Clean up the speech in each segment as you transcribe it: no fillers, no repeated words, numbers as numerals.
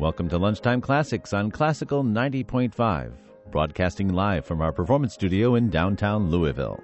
Welcome to Lunchtime Classics on Classical 90.5, broadcasting live from our performance studio in downtown Louisville.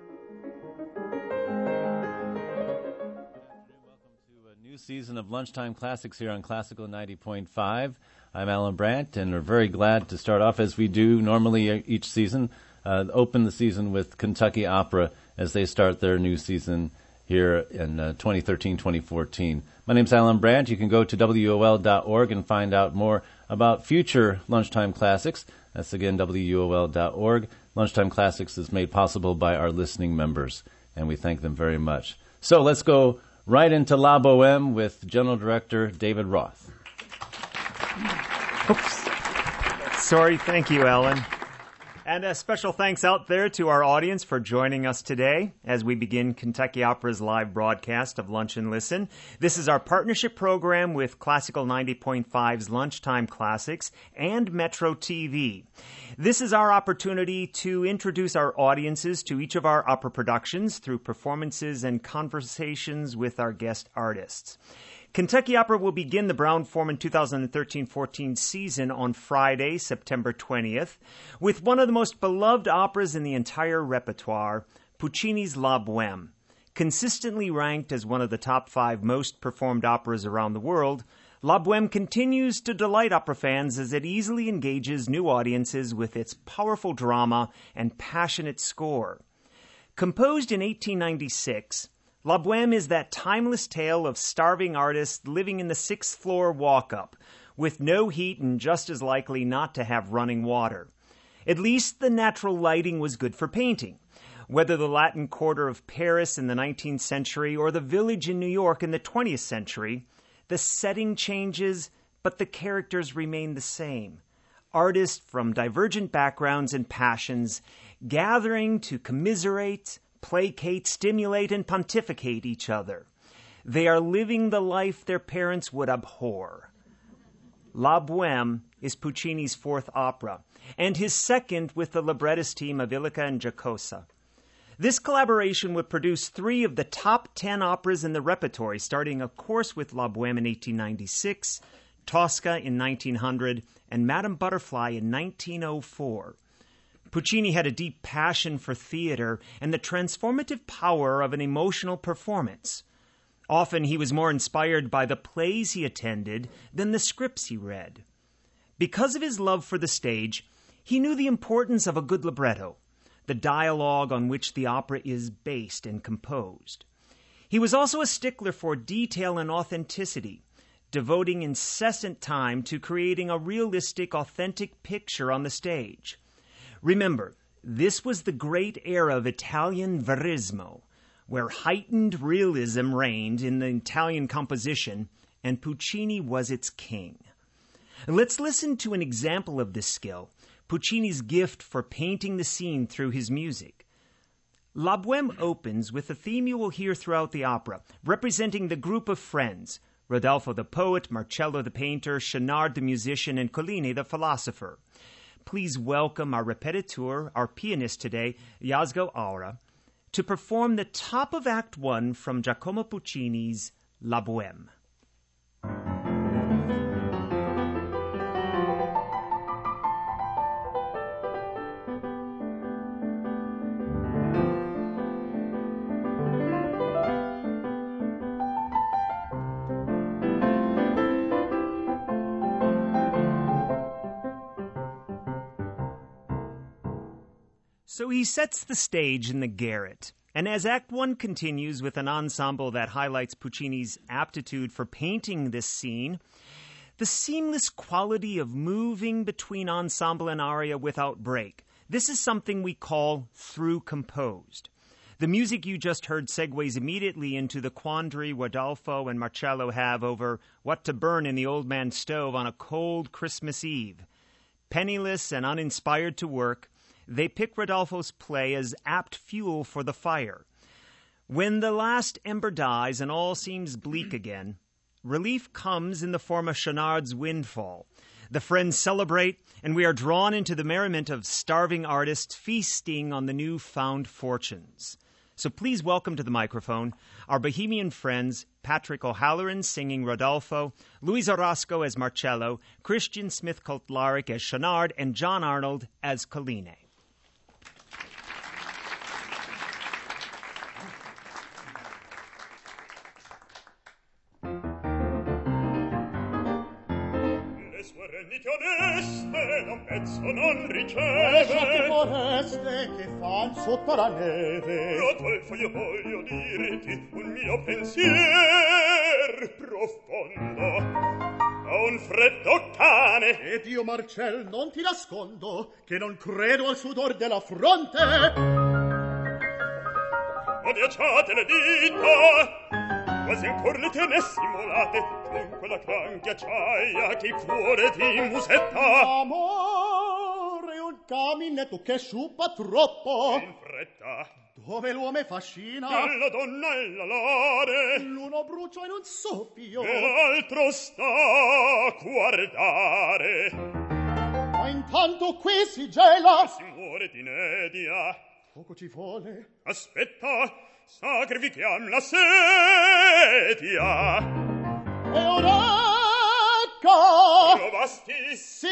Welcome to a new season of Lunchtime Classics here on Classical 90.5. I'm Alan Brandt, and we're very glad to start off, as we do normally each season, open the season with Kentucky Opera as they start their new season here in 2013-2014. My name's Alan Brandt. You can go to WOL.org and find out more about future Lunchtime Classics. That's again WOL.org. Lunchtime Classics is made possible by our listening members, and we thank them very much. So let's go right into La Boheme with General Director David Roth. Oops. Sorry, thank you, Alan. And a special thanks out there to our audience for joining us today as we begin Kentucky Opera's live broadcast of Lunch and Listen. This is our partnership program with Classical 90.5's Lunchtime Classics and Metro TV. This is our opportunity to introduce our audiences to each of our opera productions through performances and conversations with our guest artists. Kentucky Opera will begin the Brown-Forman 2013-14 season on Friday, September 20th, with one of the most beloved operas in the entire repertoire, Puccini's La Boheme. Consistently ranked as one of the top 5 most performed operas around the world, La Boheme continues to delight opera fans as it easily engages new audiences with its powerful drama and passionate score. Composed in 1896, La Boheme is that timeless tale of starving artists living in the 6th floor walk-up, with no heat and just as likely not to have running water. At least the natural lighting was good for painting. Whether the Latin Quarter of Paris in the 19th century or the Village in New York in the 20th century, the setting changes, but the characters remain the same. Artists from divergent backgrounds and passions gathering to commiserate, placate, stimulate, and pontificate each other. They are living the life their parents would abhor. La Boheme is Puccini's 4th opera, and his 2nd with the librettist team of Illica and Giacosa. This collaboration would produce 3 of the top 10 operas in the repertory, starting, of course, with La Boheme in 1896, Tosca in 1900, and Madame Butterfly in 1904. Puccini had a deep passion for theater and the transformative power of an emotional performance. Often he was more inspired by the plays he attended than the scripts he read. Because of his love for the stage, he knew the importance of a good libretto, the dialogue on which the opera is based and composed. He was also a stickler for detail and authenticity, devoting incessant time to creating a realistic, authentic picture on the stage. Remember, this was the great era of Italian verismo, where heightened realism reigned in the Italian composition, and Puccini was its king. Let's listen to an example of this skill, Puccini's gift for painting the scene through his music. La Boheme opens with a theme you will hear throughout the opera, representing the group of friends, Rodolfo the poet, Marcello the painter, Chenard the musician, and Collini the philosopher. Please welcome our repetiteur, our pianist today, Iago Aura, to perform the top of Act 1 from Giacomo Puccini's La Boheme. So he sets the stage in the garret, and as Act 1 continues with an ensemble that highlights Puccini's aptitude for painting this scene, the seamless quality of moving between ensemble and aria without break. This is something we call through composed. The music you just heard segues immediately into the quandary Rodolfo and Marcello have over what to burn in the old man's stove on a cold Christmas Eve. Penniless and uninspired to work, they pick Rodolfo's play as apt fuel for the fire. When the last ember dies and all seems bleak again, relief comes in the form of Chenard's Windfall. The friends celebrate, and we are drawn into the merriment of starving artists feasting on the new-found fortunes. So please welcome to the microphone our Bohemian friends Patrick O'Halloran singing Rodolfo, Luis Orozco as Marcello, Christian Smith-Colt-Larrick as Schaunard, and John Arnold as Colline. Un pezzo non riceve che foreste che fan sotto la neve. Rodolfo, io voglio dirti un mio pensier profondo. Ho un freddo cane Ed io, Marcel, non ti nascondo che non credo al sudor della fronte. Odiacciate le dita, quasi ancor le tene simulate, con quella clan ghiacciaia che il cuore ti musetta. Amore, un caminetto che sciupa troppo. In fretta, Dove l'uomo fascina, la donna e la lare, l'uno brucia in un soffio, e l'altro sta a guardare. ma intanto qui si gela. Si muore di inedia. Poco ci vuole. Aspetta, sacrifichiam la sedia. E orecca. Trovasti? Sì.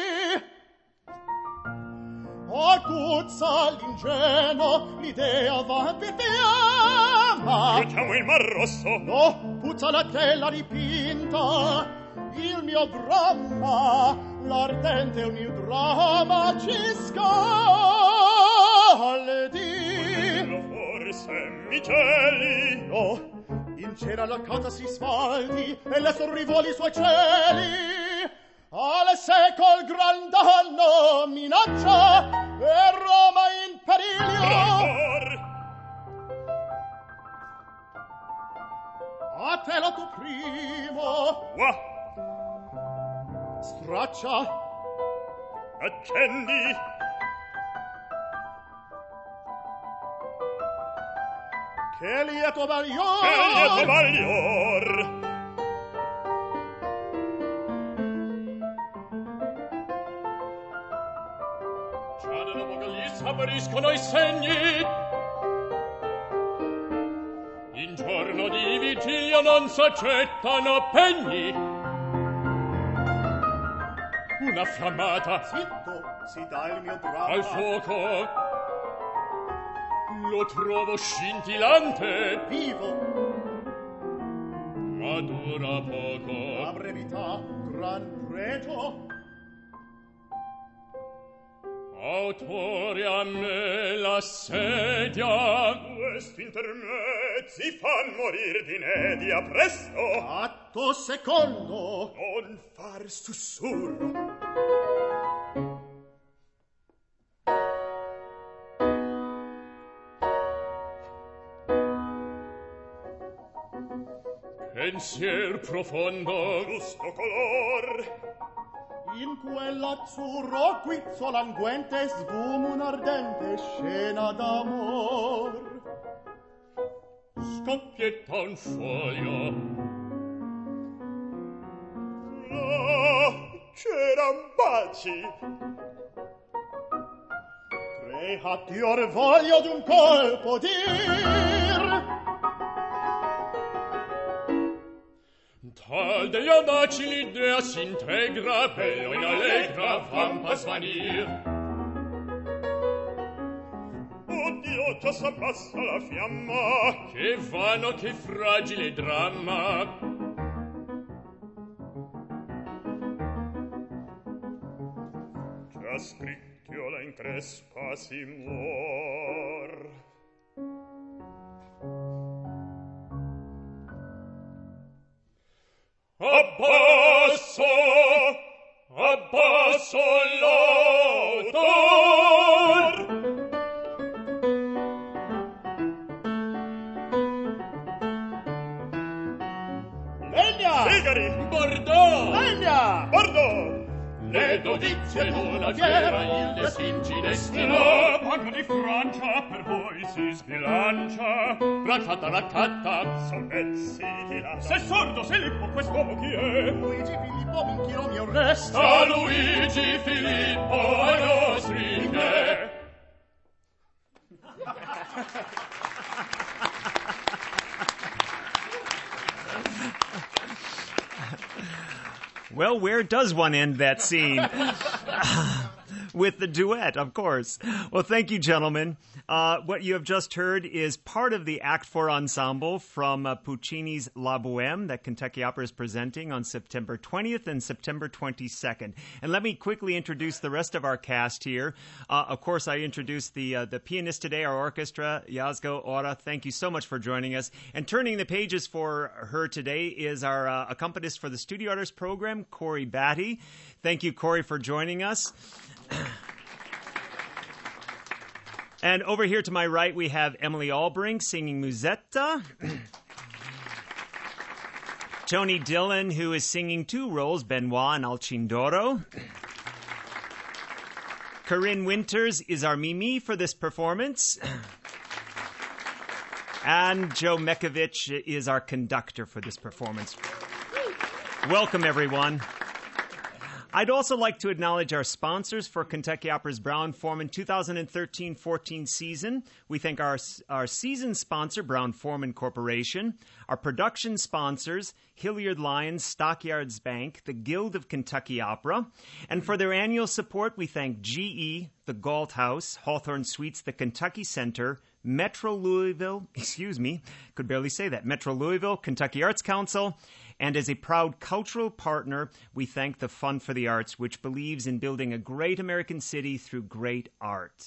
Acuzza l'ingenuo, l'idea va per te ama. Giochiamo il Mar Rosso. No, puzza la tela dipinta, il mio dramma, l'ardente un mio dramma ci scaldi. Forse mi geli. No, in cera la casa si sfaldi e le sorrivoli i suoi cieli. Al secol gran danno minaccia e Roma in periglio. A te lo tu primo. Qua, Straccia. accendi. Che lieto baglior. Che lieto baglior. Già nella Vogaglis appariscono i segni. In giorno di vigilia non s'accettano pegni. Una fiammata Zitto, si dà il mio dramma. al fuoco. Lo trovo scintillante, Vivo, ma dura la poco. brevità, gran pregio. Autore a me la sedia. Questi intermezzi fan morir di inedia presto. Atto secondo. Non far sussurro. Pensier profondo, Giusto color. In quell'azzurro guizzo languente sfuma un'ardente scena d'amor. scoppietta un foglio. C'eran baci. Tre atti or voglio d'un colpo dir. Tal degli audaci l'idea s'integra, bello in allegra vampa svanir. Oddio, già s'abbassa la fiamma. Che vano, che fragile dramma. Già scricchiola in crespa si muor. Abbasso, abbasso l'autor. Legna! Sigari! Bordeaux, Legna! Bordo! le dodizie d'una fiera, il desinci destino. Panno di Francia per voi si sbilancia. Raccatta, raccatta, Son pezzi di là. sei sordo, sei lippo, Quest'uomo chi è? Luigi Filippo minchino mio resto. sta Luigi Filippo ai nostri piedi. Well, where does one end that scene? With the duet, of course. Well, thank you, gentlemen. What you have just heard is part of the Act 4 ensemble from Puccini's La Bohème that Kentucky Opera is presenting on September 20th and September 22nd. And let me quickly introduce the rest of our cast here. Of course, I introduced the pianist today, our orchestra, Yazgo Ora. Thank you so much for joining us. And turning the pages for her today is our accompanist for the Studio Artist program, Corey Batty. Thank you, Corey, for joining us. And over here to my right, we have Emily Albrink singing Musetta. Tony Dillon, who is singing two roles, Benoit and Alcindoro. Corinne Winters is our Mimi for this performance. And Joe Mekovich is our conductor for this performance. Welcome, everyone. I'd also like to acknowledge our sponsors for Kentucky Opera's Brown-Forman 2013-14 season. We thank our season sponsor, Brown-Forman Corporation, our production sponsors, Hilliard Lyons, Stockyards Bank, the Guild of Kentucky Opera, and for their annual support, we thank GE, the Galt House, Hawthorne Suites, the Kentucky Center, Metro Louisville, Metro Louisville, Kentucky Arts Council, and as a proud cultural partner, we thank the Fund for the Arts, which believes in building a great American city through great art.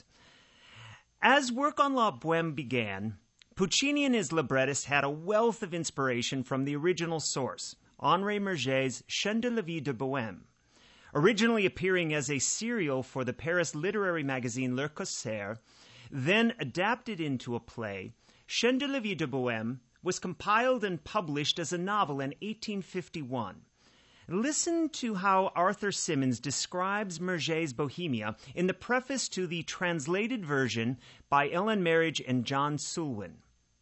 As work on La Bohème began, Puccini and his librettist had a wealth of inspiration from the original source, Henri Murger's Chant de la Vie de Bohème. Originally appearing as a serial for the Paris literary magazine Le Corsaire, then adapted into a play, Chant de la Vie de Bohème was compiled and published as a novel in 1851. Listen to how Arthur Simmons describes Murger's Bohemia in the preface to the translated version by Ellen Marriage and John Sulwin.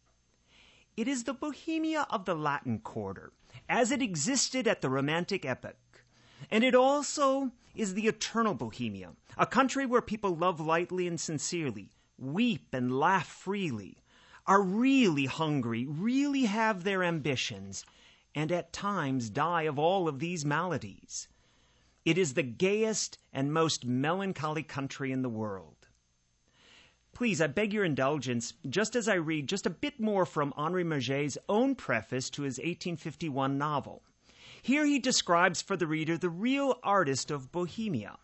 It is the Bohemia of the Latin Quarter, as it existed at the Romantic epoch. And it also is the eternal Bohemia, a country where people love lightly and sincerely, weep and laugh freely, are really hungry, really have their ambitions, and at times die of all of these maladies. It is the gayest and most melancholy country in the world. Please, I beg your indulgence, just as I read just a bit more from Henri Murger's own preface to his 1851 novel. Here he describes for the reader the real artist of Bohemia.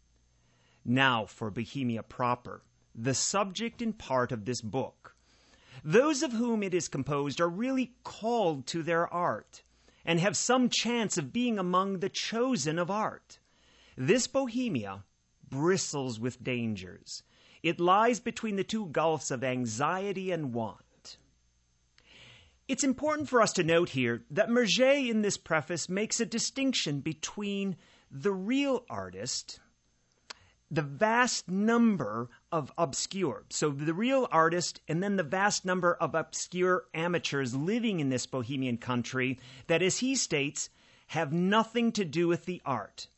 Now for Bohemia proper, the subject and part of this book. Those of whom it is composed are really called to their art and have some chance of being among the chosen of art. This Bohemia bristles with dangers. It lies between the two gulfs of anxiety and want. It's important for us to note here that Murger in this preface makes a distinction between the real artist, the vast number of obscure, so the real artist, and then the vast number of obscure amateurs living in this Bohemian country that, as he states, have nothing to do with the art.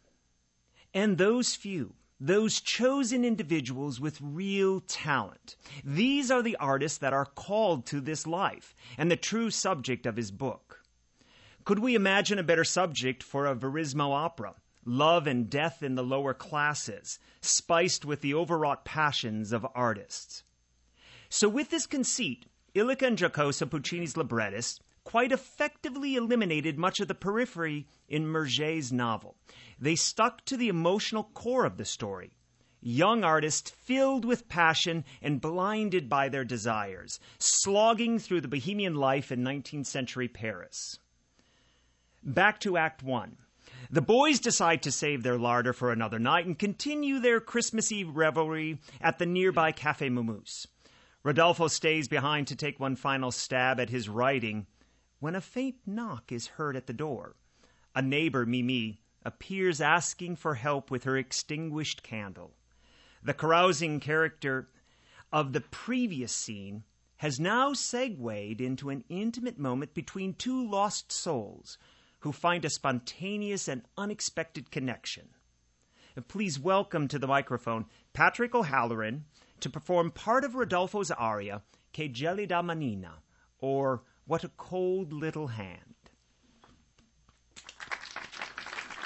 And those few, those chosen individuals with real talent, these are the artists that are called to this life and the true subject of his book. Could we imagine a better subject for a Verismo opera? Love and death in the lower classes, spiced with the overwrought passions of artists. So with this conceit, Illica and Giacosa, Puccini's librettists, quite effectively eliminated much of the periphery in Murger's novel. They stuck to the emotional core of the story. Young artists filled with passion and blinded by their desires, slogging through the Bohemian life in 19th century Paris. Back to Act 1. The boys decide to save their larder for another night and continue their Christmas Eve revelry at the nearby Café Momus. Rodolfo stays behind to take one final stab at his writing when a faint knock is heard at the door. A neighbor, Mimi, appears asking for help with her extinguished candle. The carousing character of the previous scene has now segued into an intimate moment between two lost souls who find a spontaneous and unexpected connection. Please welcome to the microphone Patrick O'Halloran to perform part of Rodolfo's aria, Che gelida manina, or What a Cold Little Hand.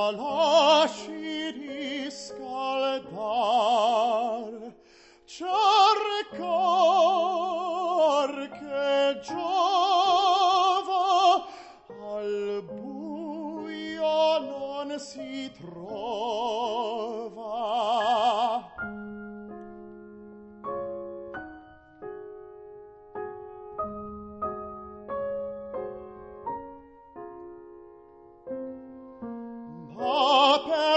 lasci riscaldar, cercar che giova al buio non si trova. Ma per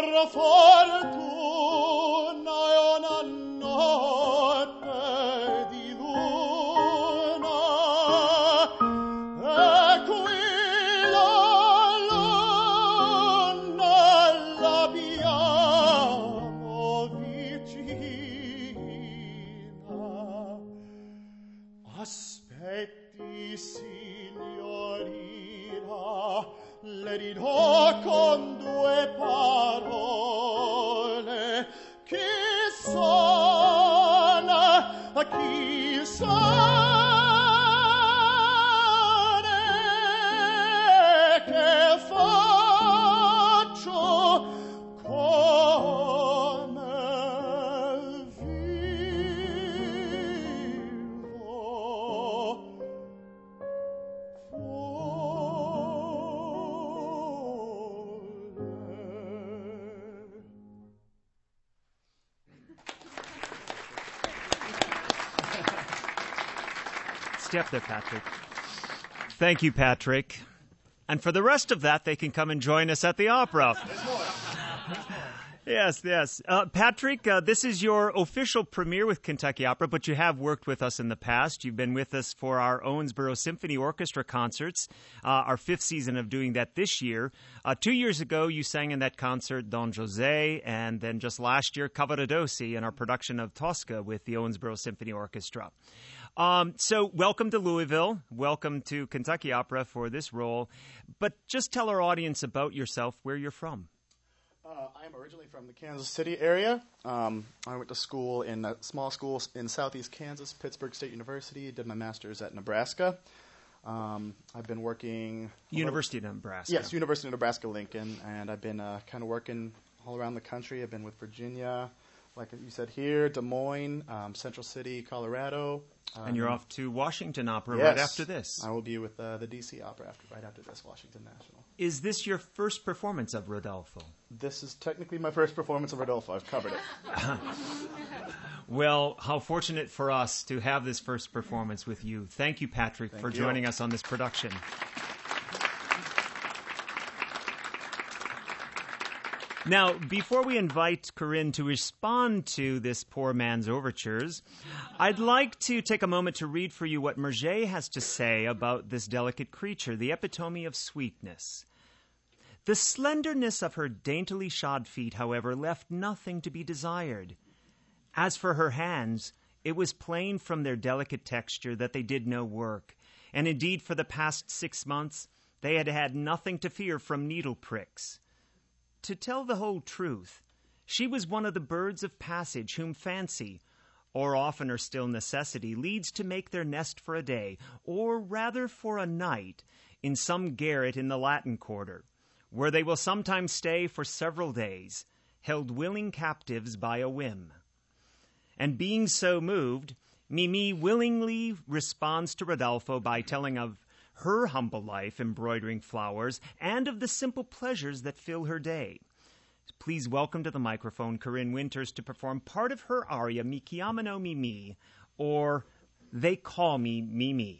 fortuna è una notte di luna, e qui la luna l'abbiamo vicina. Aspetti, signorina, le dirò con due parole chi sono e che faccio, come vivo. Step there, Patrick. Thank you, Patrick. And for the rest of that, they can come and join us at the opera. Yes. Patrick, this is your official premiere with Kentucky Opera, but you have worked with us in the past. You've been with us for our Owensboro Symphony Orchestra concerts, our fifth season of doing that this year. 2 years ago, you sang in that concert Don José, and then just last year, Cavaradossi in our production of Tosca with the Owensboro Symphony Orchestra. So welcome to Louisville. Welcome to Kentucky Opera for this role. But just tell our audience about yourself, where you're from. I am originally from the Kansas City area. I went to school in a small school in southeast Kansas, Pittsburgh State University. Did my master's at Nebraska. I've been working... University of Nebraska. Yes, University of Nebraska-Lincoln. And I've been kind of working all around the country. I've been with Virginia, like you said here, Des Moines, Central City, Colorado. And you're off to Washington Opera yes, right after this. I will be with the D.C. Opera right after this, Washington National. Is this your first performance of Rodolfo? This is technically my first performance of Rodolfo. I've covered it. Well, how fortunate for us to have this first performance with you. Thank you, Patrick, for joining us on this production. Now, before we invite Corinne to respond to this poor man's overtures, I'd like to take a moment to read for you what Murger has to say about this delicate creature, the epitome of sweetness. The slenderness of her daintily shod feet, however, left nothing to be desired. As for her hands, it was plain from their delicate texture that they did no work, and indeed for the past 6 months they had had nothing to fear from needle pricks. To tell the whole truth, she was one of the birds of passage whom fancy, or oftener still necessity, leads to make their nest for a day, or rather for a night, in some garret in the Latin Quarter, where they will sometimes stay for several days, held willing captives by a whim. And being so moved, Mimi willingly responds to Rodolfo by telling of her humble life embroidering flowers, and of the simple pleasures that fill her day. Please welcome to the microphone Corinne Winters to perform part of her aria, Mi chiamano Mimi, or They Call Me Mimi.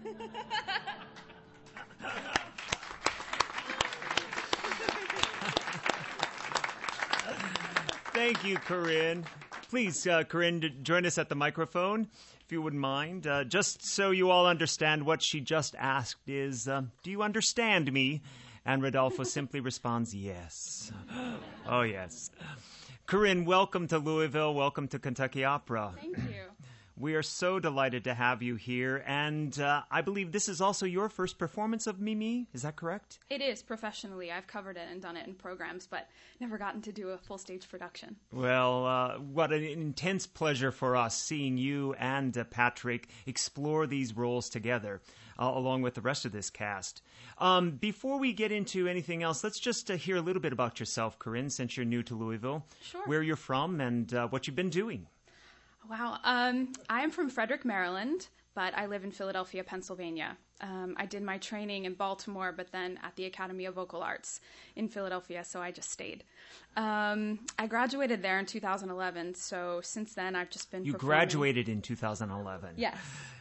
Thank you, Corinne. Please, Corinne, join us at the microphone, if you wouldn't mind. Just so you all understand, what she just asked is, do you understand me? And Rodolfo simply responds, yes. Oh, yes. Corinne, welcome to Louisville. Welcome to Kentucky Opera. Thank you. We are so delighted to have you here, and I believe this is also your first performance of Mimi. Is that correct? It is, professionally. I've covered it and done it in programs, but never gotten to do a full stage production. Well, what an intense pleasure for us seeing you and Patrick explore these roles together, along with the rest of this cast. Before we get into anything else, let's just hear a little bit about yourself, Corinne, since you're new to Louisville. Sure. Where you're from and what you've been doing. Wow. I am from Frederick, Maryland, but I live in Philadelphia, Pennsylvania. I did my training in Baltimore, but then at the Academy of Vocal Arts in Philadelphia, so I just stayed. I graduated there in 2011, so since then I've just been performing. Graduated in 2011? Yes.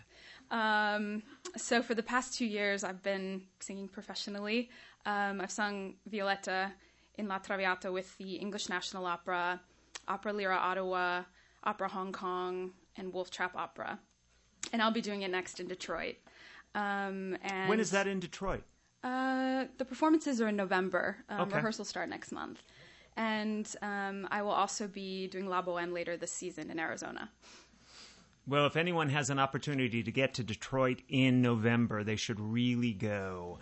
So for the past 2 years, I've been singing professionally. I've sung Violetta in La Traviata with the English National Opera, Opera Lyra Ottawa, Opera Hong Kong, and Wolf Trap Opera. And I'll be doing it next in Detroit. And when is that in Detroit? The performances are in November. Okay. Rehearsals start next month. And I will also be doing La Boheme later this season in Arizona. Well, if anyone has an opportunity to get to Detroit in November, they should really go.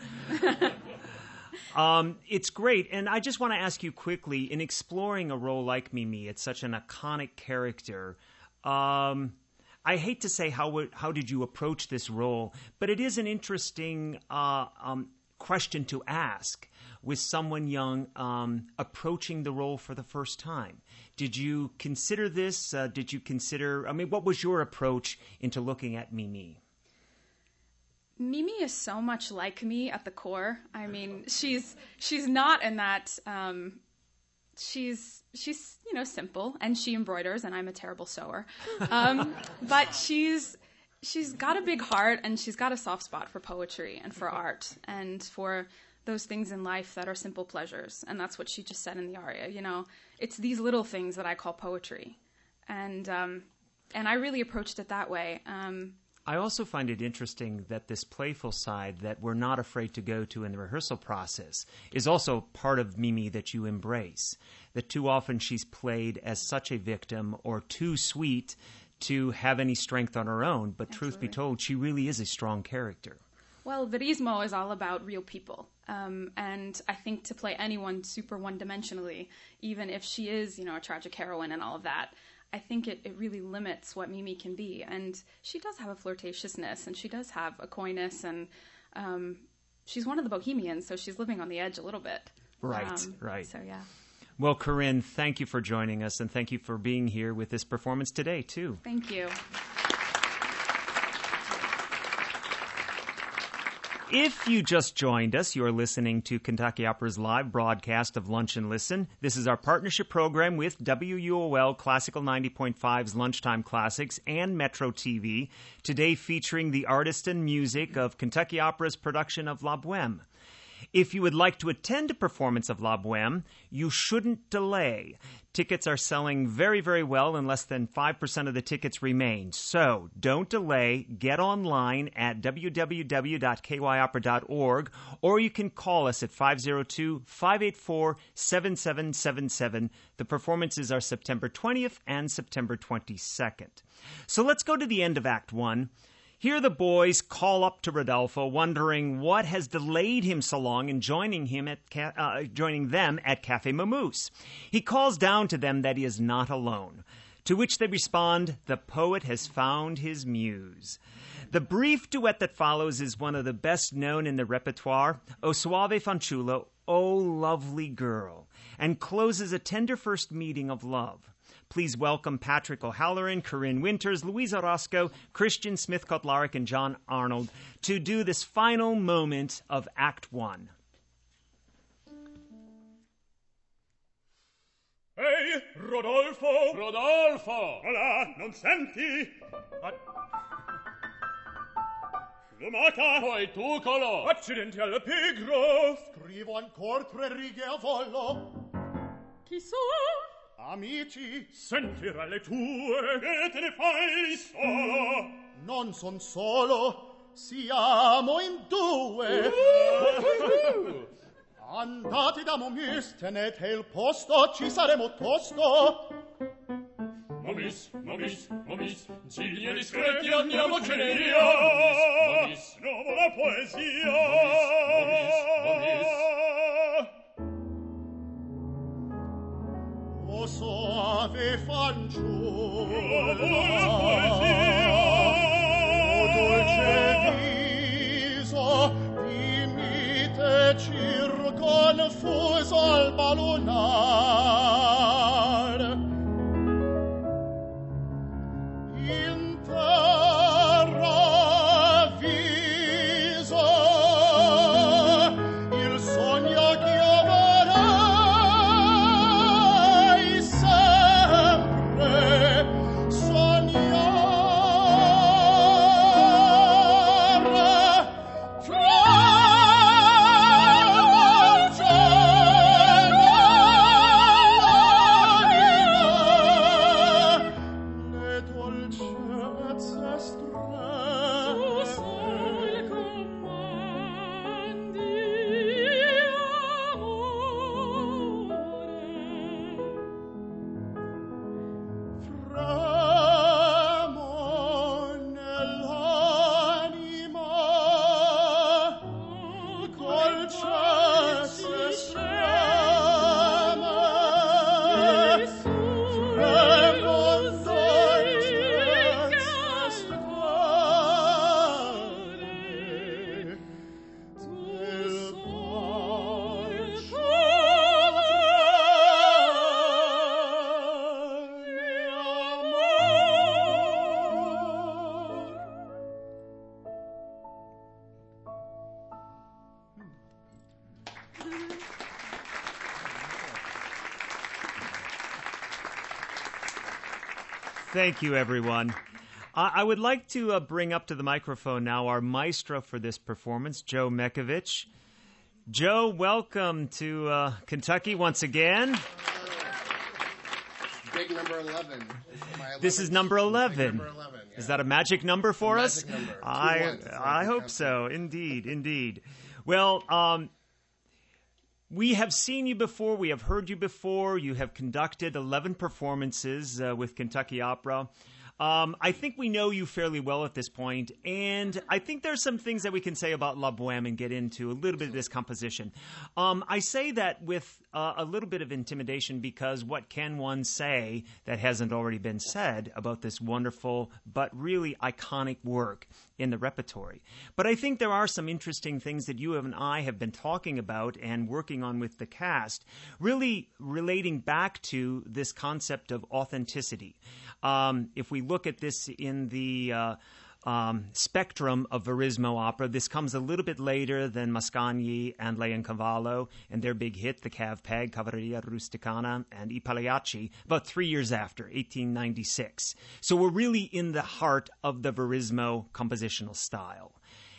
It's great. And I just want to ask you quickly, in exploring a role like Mimi, it's such an iconic character. I hate to say how did you approach this role, but it is an interesting question to ask with someone young approaching the role for the first time. Did you consider this? What was your approach into looking at Mimi? Mimi is so much like me at the core. I mean, she's not in that. She's simple, and she embroiders, and I'm a terrible sewer. But she's got a big heart, and she's got a soft spot for poetry and for art and for those things in life that are simple pleasures. And that's what she just said in the aria. It's these little things that I call poetry, and I really approached it that way. I also find it interesting that this playful side that we're not afraid to go to in the rehearsal process is also part of Mimi that you embrace. That too often she's played as such a victim or too sweet to have any strength on her own. But Absolutely. Truth be told, she really is a strong character. Well, Verismo is all about real people. And I think to play anyone super one-dimensionally, even if she is, a tragic heroine and all of that, I think it really limits what Mimi can be. And she does have a flirtatiousness, and she does have a coyness, and she's one of the bohemians, so she's living on the edge a little bit. Right. So, yeah. Well, Corinne, thank you for joining us, and thank you for being here with this performance today, too. Thank you. If you just joined us, you're listening to Kentucky Opera's live broadcast of Lunch and Listen. This is our partnership program with WUOL Classical 90.5's Lunchtime Classics and Metro TV, today featuring the artist and music of Kentucky Opera's production of La Boheme. If you would like to attend a performance of La Boheme, you shouldn't delay. Tickets are selling very, very well, and less than 5% of the tickets remain. So don't delay. Get online at www.kyopera.org, or you can call us at 502-584-7777. The performances are September 20th and September 22nd. So let's go to the end of Act 1. Here the boys call up to Rodolfo, wondering what has delayed him so long in joining them at Café Mamousse. He calls down to them that he is not alone, to which they respond, "The poet has found his muse." The brief duet that follows is one of the best known in the repertoire, O Suave Fanciullo, O Lovely Girl, and closes a tender first meeting of love. Please welcome Patrick O'Halloran, Corinne Winters, Louisa Roscoe, Christian Smith-Kotlarek, and John Arnold to do this final moment of Act 1. Ehi, Rodolfo! Rodolfo! Hola, non senti? Lumata! Poi tu, colò! Accidenti al pigro! Scrivo ancor 3 righe a volo. Chi sono? Amici, Sentirà le tue! Che te ne fai solo? non son solo, siamo in 2. Andate da Momus, tenete il posto, ci saremo tosto. Momis, momis, momis, ciglia discreti andiamocene via! Momis, Nuovo la poesia! momis, O soave fanciulla, Nuovo la poesia! o dolce viso, di mite circonfuso al balunar. In terra viso il sogno chiamerai sempre sognare le dolcezze estreme. Fremo nell'anima dolcezze estreme. Fremo dolcezze estreme. Del Thank you, everyone. I would like to bring up to the microphone now our maestro for this performance, Joe Mekovich. Joe, welcome to Kentucky once again. Big number 11. This is number 11. Number 11, yeah. Is that a magic number for us? Magic number. 2 I ones. I hope so. Indeed, indeed. Well, we have seen you before. We have heard you before. You have conducted 11 performances with Kentucky Opera. I think we know you fairly well at this point, and I think there's some things that we can say about La Boheme and get into a little bit of this composition. I say that with a little bit of intimidation because what can one say that hasn't already been said about this wonderful but really iconic work in the repertory? But I think there are some interesting things that you and I have been talking about and working on with the cast, really relating back to this concept of authenticity. If we look at this in the spectrum of Verismo opera, this comes a little bit later than Mascagni and Leoncavallo and their big hit, the Cav Peg, Cavalleria Rusticana, and I Pagliacci, about 3 years after, 1896. So we're really in the heart of the Verismo compositional style.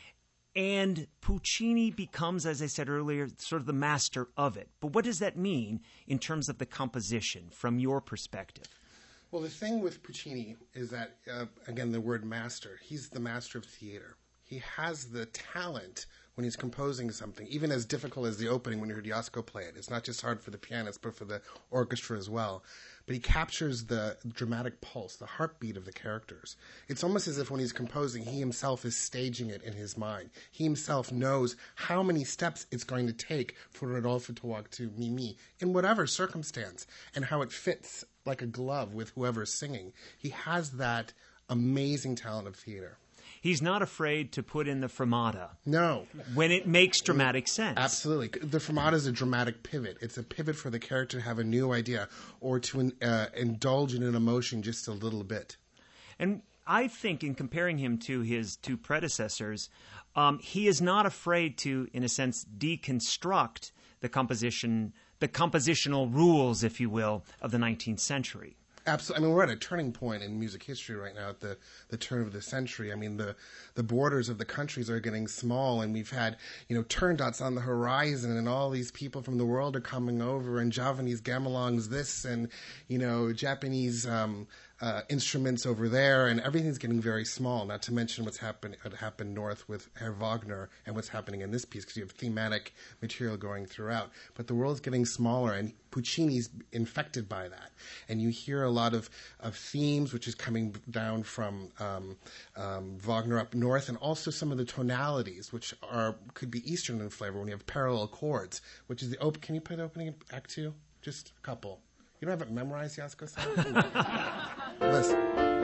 And Puccini becomes, as I said earlier, sort of the master of it. But what does that mean in terms of the composition from your perspective? Well, the thing with Puccini is that, again, the word master, he's the master of theater. He has the talent when he's composing something, even as difficult as the opening when you heard Jasko play it. It's not just hard for the pianist, but for the orchestra as well. But he captures the dramatic pulse, the heartbeat of the characters. It's almost as if when he's composing, he himself is staging it in his mind. He himself knows how many steps it's going to take for Rodolfo to walk to Mimi in whatever circumstance, and how it fits like a glove with whoever's singing. He has that amazing talent of theater. He's not afraid to put in the fermata. No. When it makes dramatic sense. Absolutely. The fermata is a dramatic pivot. It's a pivot for the character to have a new idea or to indulge in an emotion just a little bit. And I think in comparing him to his two predecessors, he is not afraid to, in a sense, deconstruct the compositional rules, if you will, of the 19th century. Absolutely. I mean, we're at a turning point in music history right now at the turn of the century. I mean, the borders of the countries are getting small, and we've had, turn dots on the horizon, and all these people from the world are coming over, and Javanese gamelongs this, and, Japanese instruments over there, and everything's getting very small, not to mention what happened north with Herr Wagner and what's happening in this piece, because you have thematic material going throughout. But the world's getting smaller, and Puccini's infected by that. And you hear a lot of themes, which is coming down from Wagner up north, and also some of the tonalities, which could be Eastern in flavor when you have parallel chords, which is the Can you play the opening Act 2? Just a couple. You don't have it memorized, Jasko-san? Listen.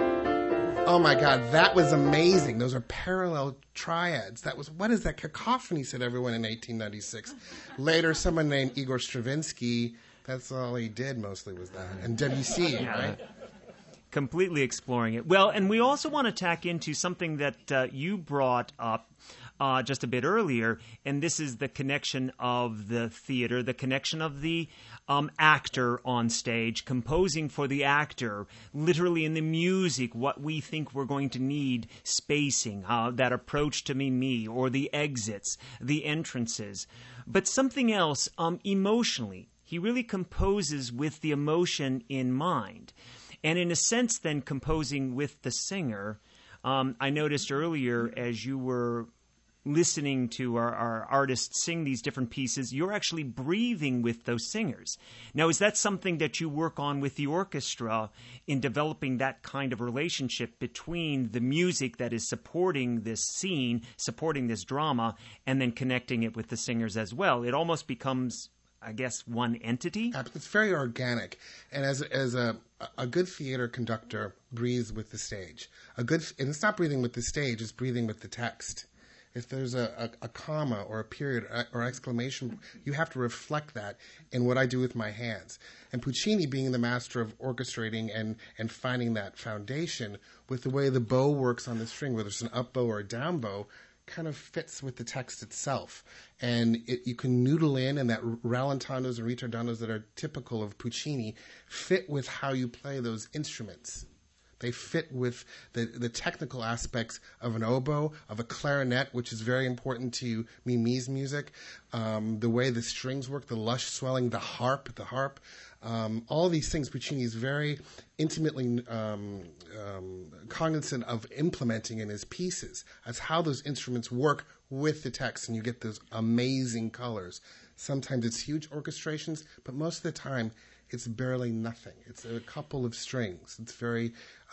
Oh my God, that was amazing. Those are parallel triads. What is that cacophony, said everyone in 1896. Later, someone named Igor Stravinsky, that's all he did mostly was that. And Debussy, right? Completely exploring it. Well, and we also want to tack into something that you brought up just a bit earlier, and this is the connection of the theater, the connection of the actor on stage, composing for the actor, literally in the music, what we think we're going to need, spacing, that approach to Mimi, or the exits, the entrances. But something else, emotionally, he really composes with the emotion in mind. And in a sense, then, composing with the singer, I noticed earlier as you were listening to our artists sing these different pieces, you're actually breathing with those singers. Now, is that something that you work on with the orchestra in developing that kind of relationship between the music that is supporting this scene, supporting this drama, and then connecting it with the singers as well? It almost becomes, I guess, one entity? It's very organic. And as a good theater conductor breathes with the stage. And it's not breathing with the stage, it's breathing with the text. If there's a comma or a period or exclamation, you have to reflect that in what I do with my hands. And Puccini, being the master of orchestrating and finding that foundation with the way the bow works on the string, whether it's an up bow or a down bow, kind of fits with the text itself. And you can noodle in, and that rallentandos and ritardandos that are typical of Puccini fit with how you play those instruments. They fit with the technical aspects of an oboe, of a clarinet, which is very important to Mimi's music, the way the strings work, the lush swelling, the harp. All these things Puccini is very intimately cognizant of implementing in his pieces. That's how those instruments work with the text, and you get those amazing colors. Sometimes it's huge orchestrations, but most of the time it's barely nothing. It's a couple of strings. It's very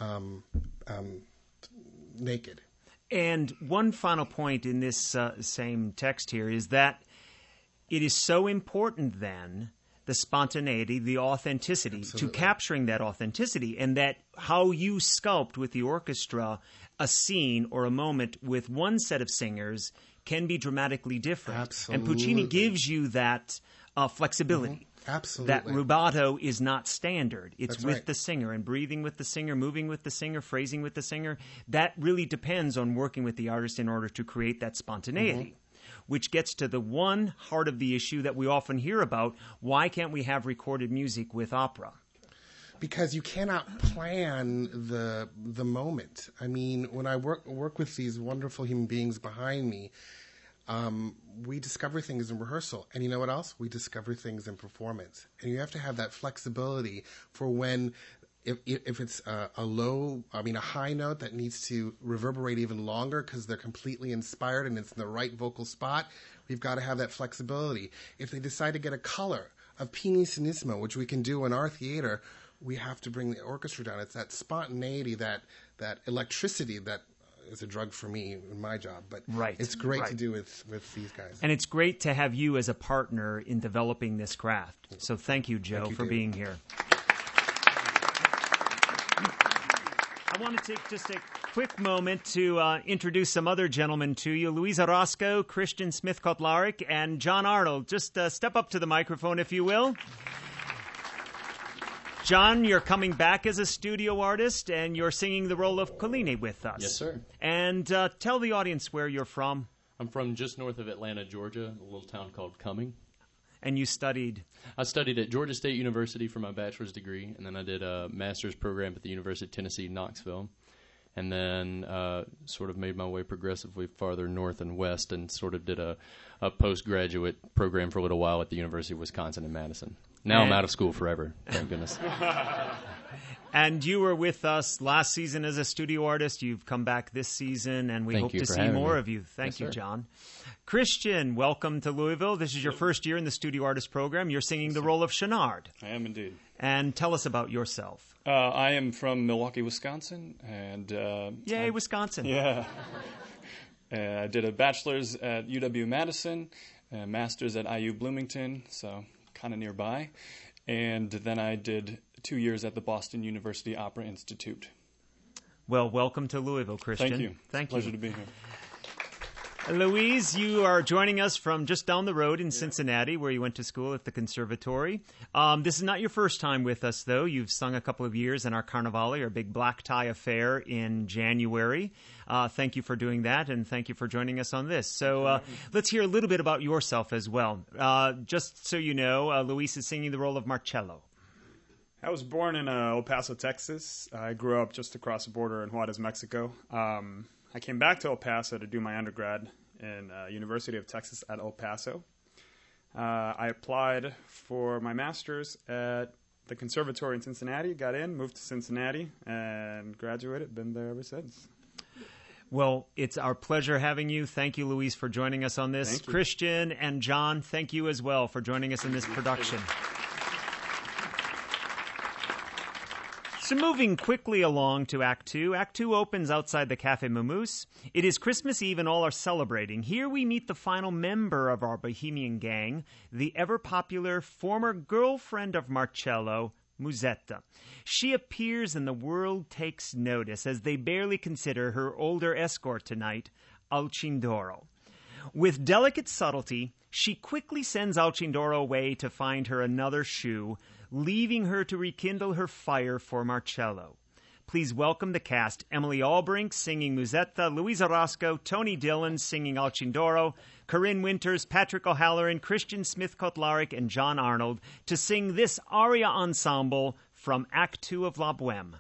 naked. And one final point in this same text here is that it is so important then, the spontaneity, the authenticity, Absolutely. To capturing that authenticity, and that how you sculpt with the orchestra a scene or a moment with one set of singers can be dramatically different. Absolutely. And Puccini gives you that flexibility. Mm-hmm. Absolutely. That rubato is not standard. It's That's with right. the singer, and breathing with the singer, moving with the singer, phrasing with the singer. That really depends on working with the artist in order to create that spontaneity, which gets to the one heart of the issue that we often hear about. Why can't we have recorded music with opera? Because you cannot plan the moment. I mean, when I work with these wonderful human beings behind me, we discover things in rehearsal. And you know what else? We discover things in performance. And you have to have that flexibility for when, if it's a high note that needs to reverberate even longer because they're completely inspired and it's in the right vocal spot, we've got to have that flexibility. If they decide to get a color of pianissimo, which we can do in our theater, we have to bring the orchestra down. It's that spontaneity, that electricity that is a drug for me in my job, but it's great to do with these guys. And it's great to have you as a partner in developing this craft. So thank you, Joe, for being here. I want to take just a quick moment to introduce some other gentlemen to you. Louisa Roscoe, Christian Smith-Kotlarek, and John Arnold. Just step up to the microphone, if you will. John, you're coming back as a studio artist, and you're singing the role of Colline with us. Yes, sir. And tell the audience where you're from. I'm from just north of Atlanta, Georgia, a little town called Cumming. And you studied? I studied at Georgia State University for my bachelor's degree, and then I did a master's program at the University of Tennessee, Knoxville, and then sort of made my way progressively farther north and west and sort of did a postgraduate program for a little while at the University of Wisconsin in Madison. Now I'm out of school forever, thank goodness. And you were with us last season as a studio artist. You've come back this season, and we hope to see more of you. Thank you, John. Christian, welcome to Louisville. This is your first year in the studio artist program. You're singing the role of Chenard. I am indeed. And tell us about yourself. I am from Milwaukee, Wisconsin. And yay, Wisconsin. Yeah. I did a bachelor's at UW-Madison, a master's at IU Bloomington, so kind of nearby. And then I did 2 years at the Boston University Opera Institute. Well, welcome to Louisville, Christian. Thank you. Thank you. Pleasure to be here. Louise, you are joining us from just down the road in Cincinnati, where you went to school at the conservatory. This is not your first time with us, though. You've sung a couple of years in our Carnivale, our big black tie affair in January. Thank you for doing that, and thank you for joining us on this. So let's hear a little bit about yourself as well. Just so you know, Louise is singing the role of Marcello. I was born in El Paso, Texas. I grew up just across the border in Juarez, Mexico. I came back to El Paso to do my undergrad in University of Texas at El Paso. I applied for my master's at the conservatory in Cincinnati, got in, moved to Cincinnati, and graduated. Been there ever since. Well, it's our pleasure having you. Thank you, Louise, for joining us on this. Christian and John, thank you as well for joining us in this production. So moving quickly along to Act 2. Act 2 opens outside the Café Momus. It is Christmas Eve and all are celebrating. Here we meet the final member of our Bohemian gang, the ever-popular former girlfriend of Marcello, Musetta. She appears and the world takes notice as they barely consider her older escort tonight, Alcindoro. With delicate subtlety, she quickly sends Alcindoro away to find her another shoe, leaving her to rekindle her fire for Marcello. Please welcome the cast: Emily Albrink singing Musetta, Louisa Roscoe, Tony Dillon singing Alcindoro, Corinne Winters, Patrick O'Halloran, Christian Smith-Kotlarek, and John Arnold to sing this aria ensemble from Act 2 of La Bohème.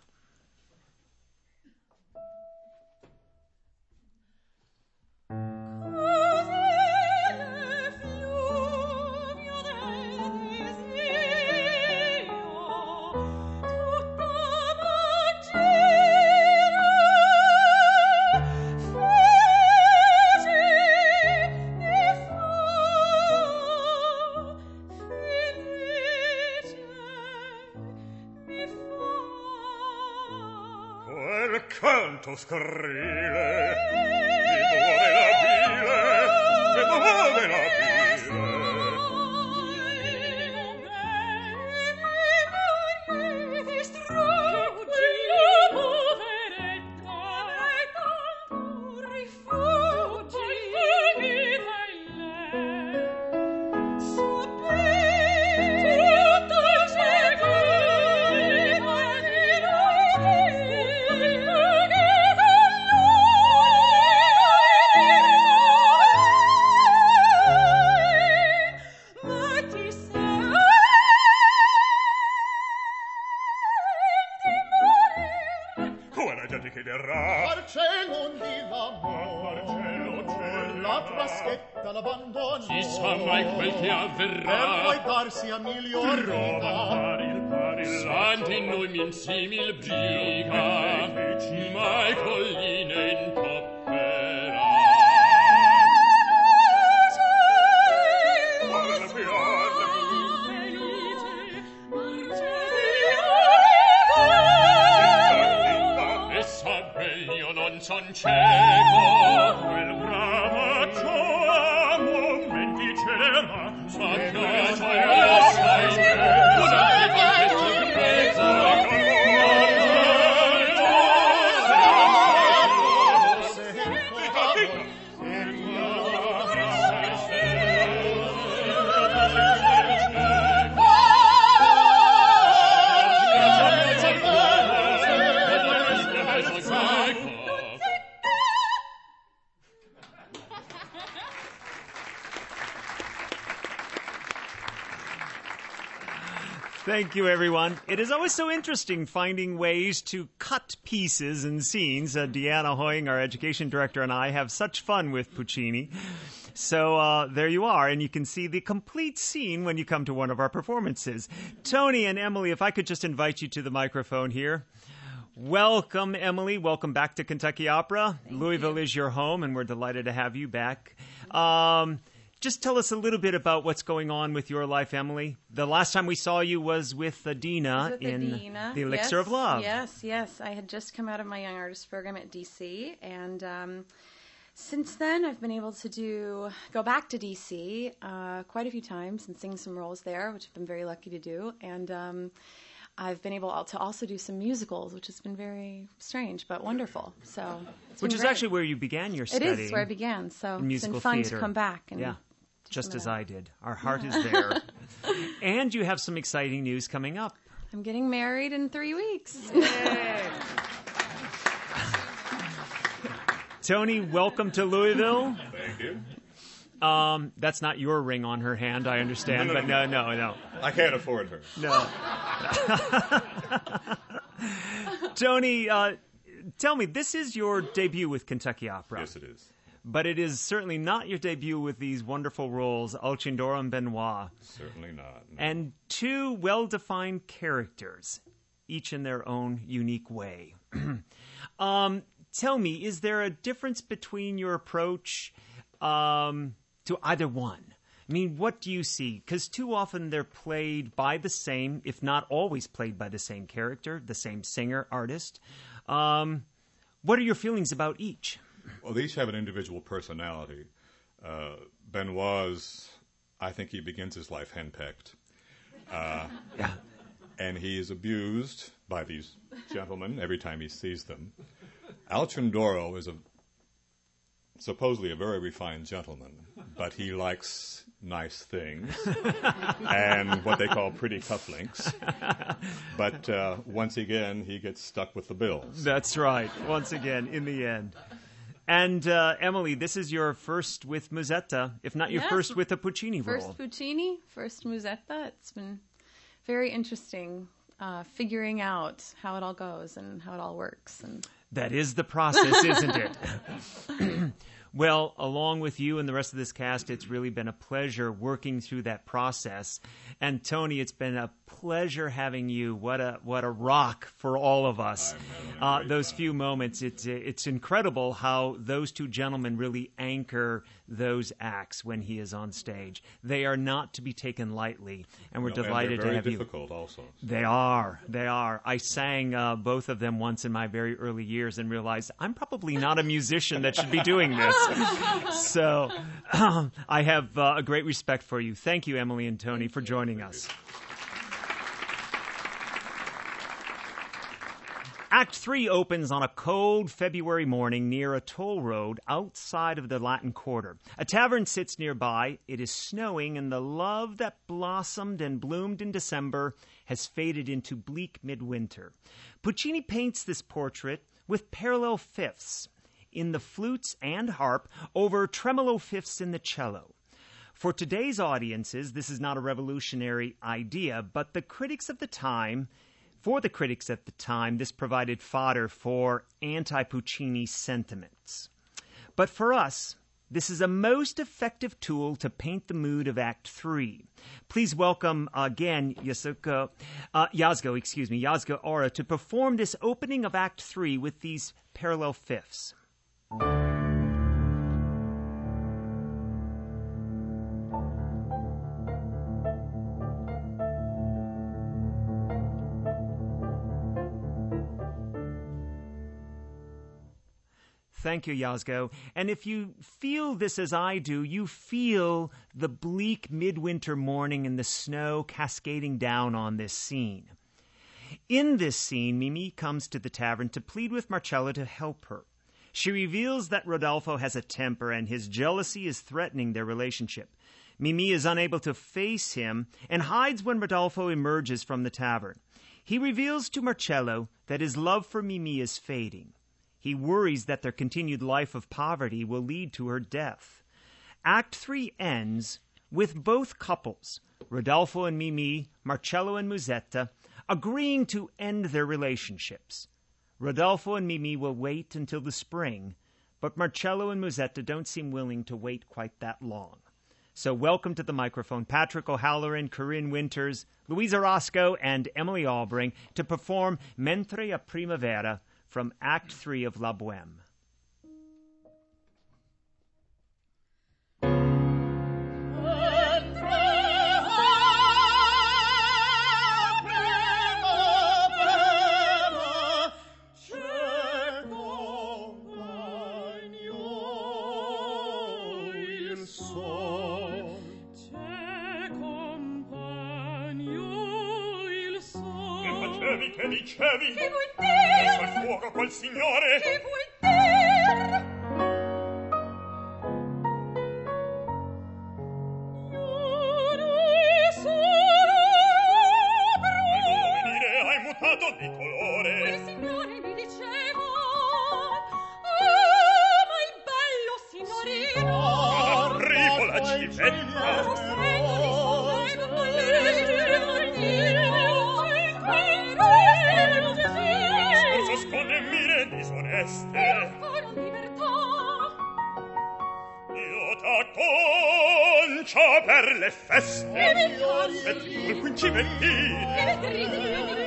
Canto scurrile mi muove la bile, mi muove la bile. sia miglior vita. Santi noi in simil briga, mai colline intopperà. E s'abbeglio non son cieco, quel bravaccio a momenti celerà, sappia gioia Thank you, everyone. It is always so interesting finding ways to cut pieces and scenes. Deanna Hoying, our education director, and I have such fun with Puccini. So there you are, and you can see the complete scene when you come to one of our performances. Tony and Emily, if I could just invite you to the microphone here. Welcome, Emily. Welcome back to Kentucky Opera. Louisville is your home, and we're delighted to have you back. Just tell us a little bit about what's going on with your life, Emily. The last time we saw you was with Adina in The Elixir of Love. Yes. I had just come out of my Young Artist program at DC, and since then I've been able to go back to DC quite a few times and sing some roles there, which I've been very lucky to do. And I've been able to also do some musicals, which has been very strange but wonderful. So, which is actually where you began your study. It is where I began. So it's been fun theater. To come back. And yeah, just as I did. Our heart is there. And you have some exciting news coming up. I'm getting married in 3 weeks. Tony, welcome to Louisville. Thank you. That's not your ring on her hand, I understand, but no. I can't afford her. No. Tony, tell me, this is your debut with Kentucky Opera. Yes, it is. But it is certainly not your debut with these wonderful roles, Alcindor and Benoit. Certainly not. No. And two well-defined characters, each in their own unique way. Tell me, is there a difference between your approach to either one? I mean, what do you see? Because too often they're played by the same, if not always played by the same character, the same singer, artist. What are your feelings about each? Well, they each have an individual personality. Benoit's, I think he begins his life henpecked. And he is abused by these gentlemen every time he sees them. Alcindoro is supposedly a very refined gentleman, but he likes nice things and what they call pretty cufflinks. But once again, he gets stuck with the bills. That's right. Once again, in the end. And Emily, this is your first with Musetta, if not your first with a Puccini role. First Puccini, first Musetta. It's been very interesting figuring out how it all goes and how it all works. And that is the process, isn't it? Well, along with you and the rest of this cast, it's really been a pleasure working through that process. And Tony, it's been a pleasure having you. What a rock for all of us. Those few moments, it's incredible how those two gentlemen really anchor those acts when he is on stage. They are not to be taken lightly, and we're delighted to have you. They're very difficult also. They are. I sang both of them once in my very early years and realized I'm probably not a musician that should be doing this. So I have a great respect for you. Thank you, Emily and Tony, for joining us. Act 3 opens on a cold February morning near a toll road outside of the Latin Quarter. A tavern sits nearby. It is snowing, and the love that blossomed and bloomed in December has faded into bleak midwinter. Puccini paints this portrait with parallel fifths in the flutes and harp over tremolo fifths in the cello. For today's audiences, this is not a revolutionary idea, but for the critics at the time, this provided fodder for anti-Puccini sentiments. But for us, this is a most effective tool to paint the mood of Act 3. Please welcome again Yasuko Ora to perform this opening of Act 3 with these parallel fifths. Thank you, Yazgo. And if you feel this as I do, you feel the bleak midwinter morning and the snow cascading down on this scene. In this scene, Mimi comes to the tavern to plead with Marcello to help her. She reveals that Rodolfo has a temper and his jealousy is threatening their relationship. Mimi is unable to face him and hides when Rodolfo emerges from the tavern. He reveals to Marcello that his love for Mimi is fading. He worries that their continued life of poverty will lead to her death. Act 3 ends with both couples, Rodolfo and Mimi, Marcello and Musetta, agreeing to end their relationships. Rodolfo and Mimi will wait until the spring, but Marcello and Musetta don't seem willing to wait quite that long. So welcome to the microphone, Patrick O'Halloran, Corinne Winters, Louisa Roscoe, and Emily Albring to perform Mentre a Primavera from Act 3 of La Bohème. Che dicevi? Che vuoi dire? Messo al fuoco col signore? Che vuoi dire? Al venire hai mutato di colore. Quel signore mi diceva, ma il bello signorino. Arrivo la civetta. Rossello di Scorse mire disoneste e con libertà io t'acconcia per le feste e mi e tu il principe e gridi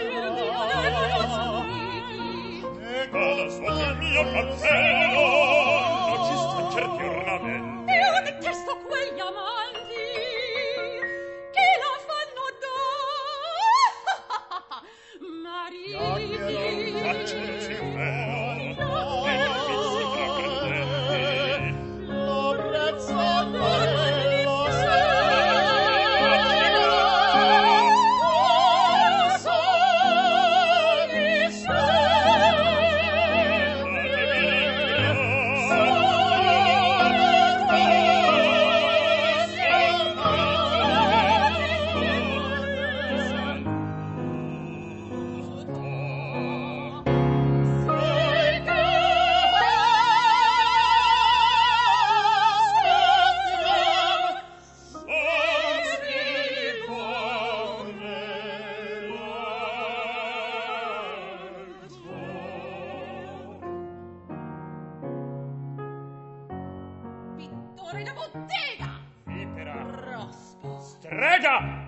e cada sotto il mio cappello non ci sta certi ornamenti io detesto quegli amanti che la fanno da mariti. Facciano sinfero e fissi tra credenti l'orrezza strega!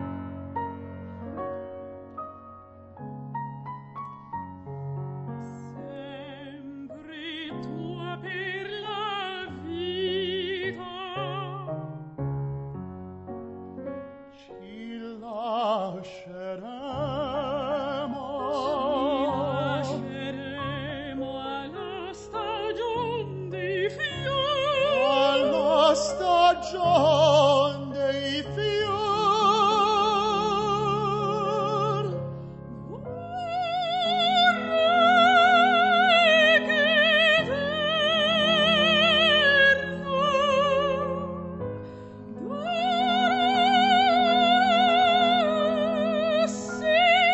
Stagion dei fior vorrei che d'erno durasse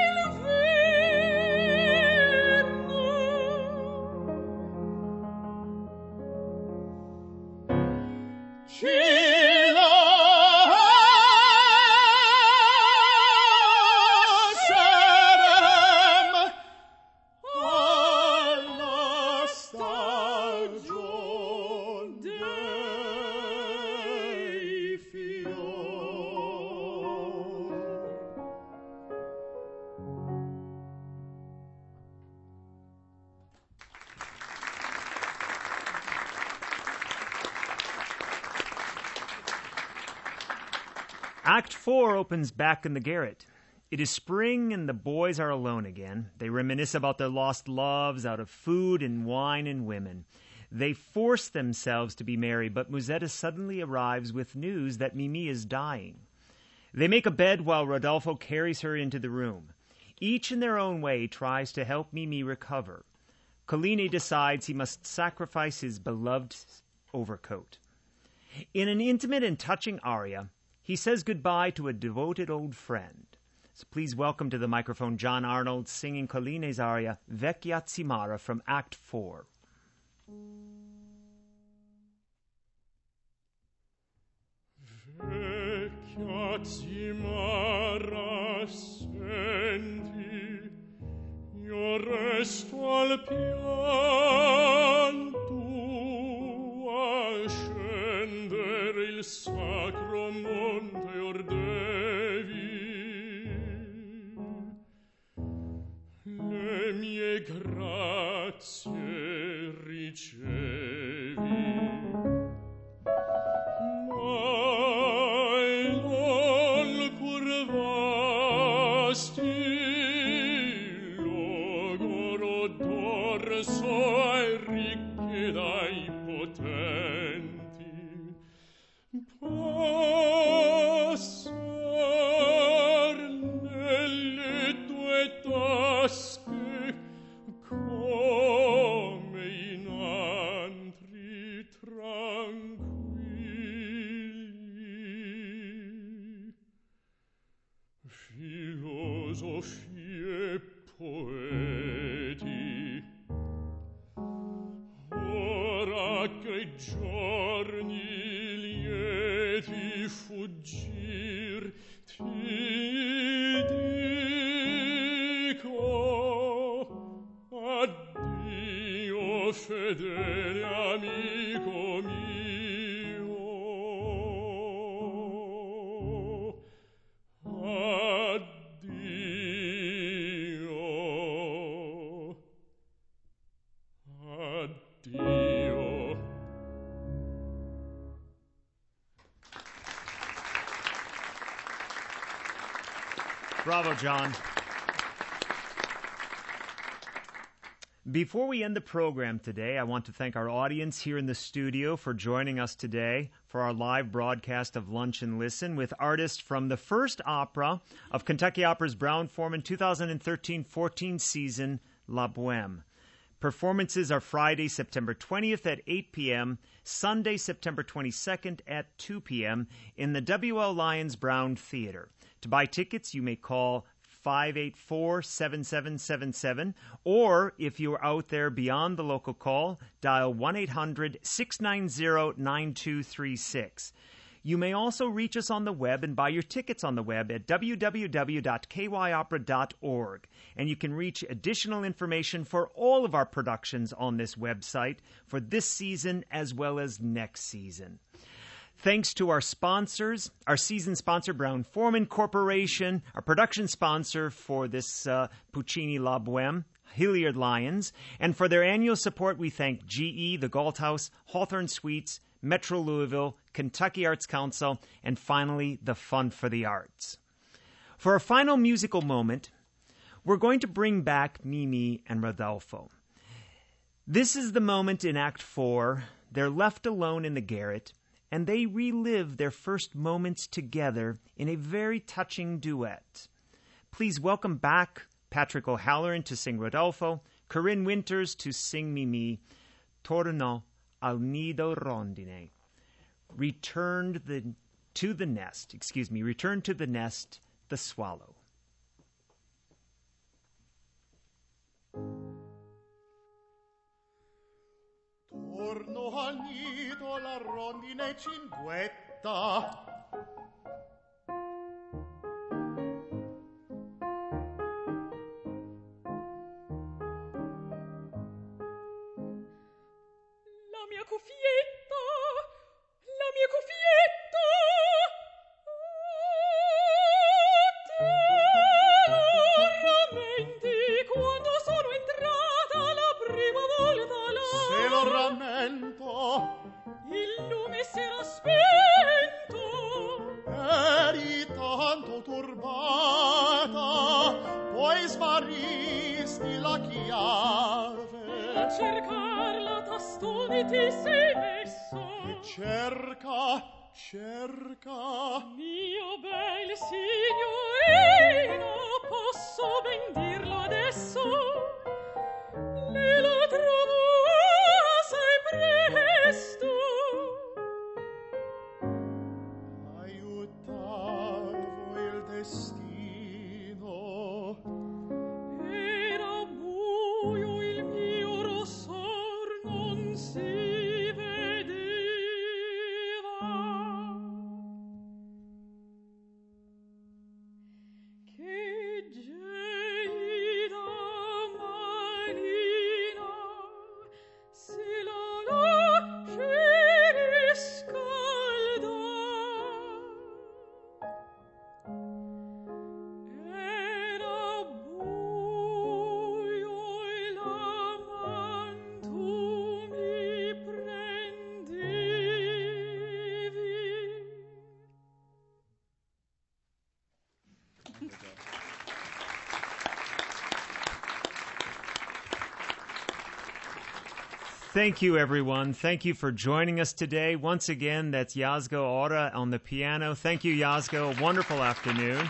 Act 4 opens back in the garret. It is spring and the boys are alone again. They reminisce about their lost loves out of food and wine and women. They force themselves to be merry, but Musetta suddenly arrives with news that Mimi is dying. They make a bed while Rodolfo carries her into the room. Each in their own way tries to help Mimi recover. Colline decides he must sacrifice his beloved overcoat. In an intimate and touching aria, he says goodbye to a devoted old friend. So please welcome to the microphone John Arnold singing Colline's aria Vecchia Zimara from Act 4. Vecchia Zimara senti, io resto al pianto a scendere il sacro monte ordevi. Le mie grazie ricevi, ai ricchi ed ai potenti passar nelle tue tasche come in antri tranquilli. Filosofi e poeti, ora che i giorni lieti fuggir ti dico addio fedele amico mio, addio, addio. Bravo, John. Before we end the program today, I want to thank our audience here in the studio for joining us today for our live broadcast of Lunch and Listen with artists from the first opera of Kentucky Opera's Brown-Forman 2013-14 season, La Boheme. Performances are Friday, September 20th at 8 p.m., Sunday, September 22nd at 2 p.m. in the W.L. Lyons Brown Theater. To buy tickets, you may call 584-7777, or if you're out there beyond the local call, dial 1-800-690-9236. You may also reach us on the web and buy your tickets on the web at www.kyopera.org. And you can reach additional information for all of our productions on this website for this season as well as next season. Thanks to our sponsors, our season sponsor, Brown-Forman Corporation, our production sponsor for this Puccini La Boheme, Hilliard Lyons, and for their annual support, we thank GE, the Galt House, Hawthorne Suites, Metro Louisville, Kentucky Arts Council, and finally, the Fund for the Arts. For our final musical moment, we're going to bring back Mimi and Rodolfo. This is the moment in Act 4. They're left alone in the garret, and they relive their first moments together in a very touching duet. Please welcome back Patrick O'Halloran to sing Rodolfo, Corinne Winters to sing Mimi, Tornò al nido rondine. Return to the nest, the swallow. Torno al nido, la rondine cinguetta. La mia cuffietta, la mia cuffietta. Te lo rammenti quando sono entrata la prima volta là? Se lo rammento. Il lume s'era spento. Eri tanto turbata, poi svaristi la chiave. A cercar la tastone ti sei messo. E cerca. Mio bel signorino, posso ben dirlo adesso. Le la trovo assai presto. Aiutavo il destino. Era buio, il mio rossor non si vedeva. Thank you, everyone. Thank you for joining us today. Once again, that's Yazgo Ora on the piano. Thank you, Yazgo. Wonderful afternoon.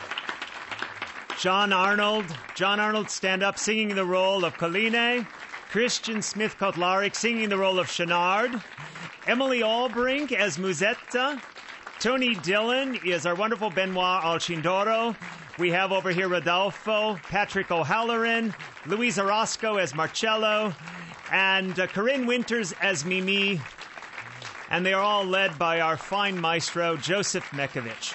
John Arnold, stand up, singing the role of Colline. Christian Smith-Kotlarik, singing the role of Chenard. Emily Albrink as Musetta. Tony Dillon is our wonderful Benoit Alcindoro. We have over here Rodolfo, Patrick O'Halloran, Luis Orozco as Marcello, and Corinne Winters as Mimi. And they are all led by our fine maestro, Joseph Mekovich.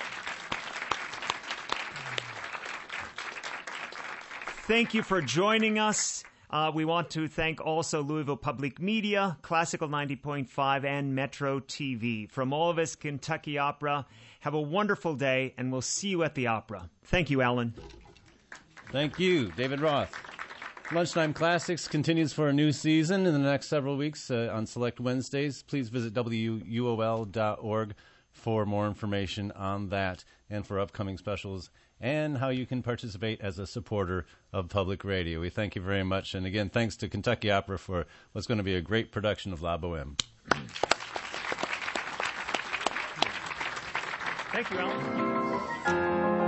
Thank you for joining us. We want to thank also Louisville Public Media, Classical 90.5, and Metro TV. From all of us, Kentucky Opera, have a wonderful day, and we'll see you at the opera. Thank you, Alan. Thank you, David Roth. Lunchtime Classics continues for a new season in the next several weeks on select Wednesdays. Please visit WUOL.org for more information on that and for upcoming specials and how you can participate as a supporter of public radio. We thank you very much. And again, thanks to Kentucky Opera for what's going to be a great production of La Boheme. Thank you, Alan.